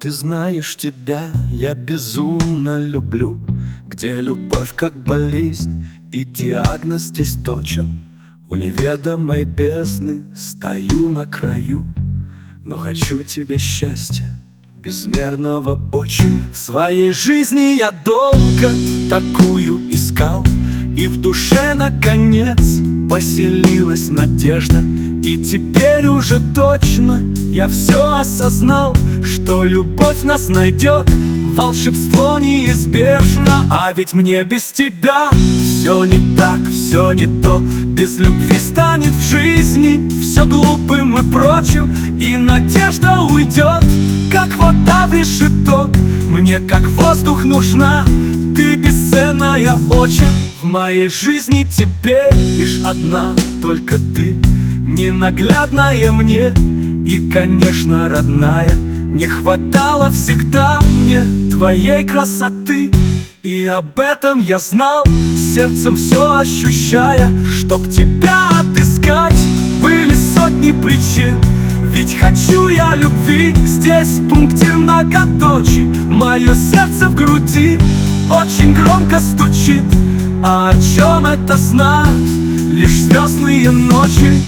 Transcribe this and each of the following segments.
Ты знаешь, тебя я безумно люблю, где любовь как болезнь и диагноз здесь точен. У неведомой бездны стою на краю, но хочу тебе счастья безмерного очень. В своей жизни я долго такую искал, и в душе наконец поселилась надежда. И теперь уже точно я все осознал, что любовь нас найдет, волшебство неизбежно. А ведь мне без тебя все не так, все не то. Без любви станет в жизни все глупым и прочим, и надежда уйдет, как вода в решето. Мне как воздух нужна, ты бесценная очень. В моей жизни теперь лишь одна, только ты, ненаглядная мне и, конечно, родная. Не хватало всегда мне твоей красоты, и об этом я знал, сердцем все ощущая. Чтоб тебя отыскать, были сотни причин, ведь хочу я любви. Здесь пунктир многоточий, мое сердце в груди очень громко стучит. А о чем это знают лишь звездные ночи?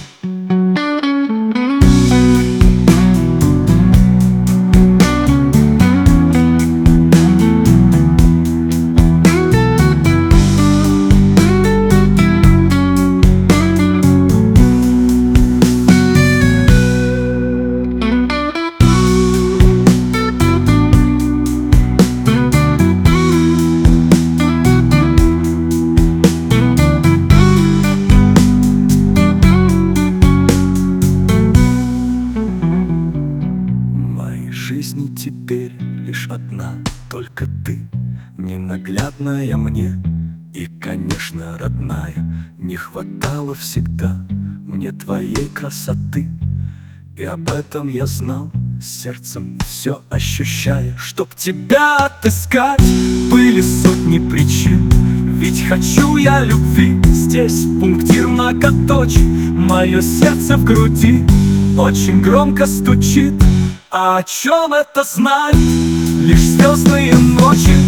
Жизни теперь лишь одна, только ты, ненаглядная мне и, конечно, родная. Не хватало всегда мне твоей красоты, и об этом я знал, сердцем все ощущая. Чтоб тебя отыскать, были сотни причин, ведь хочу я любви. Здесь пунктир многоточий, мое сердце в груди очень громко стучит. А о чем это знают лишь звездные ночи?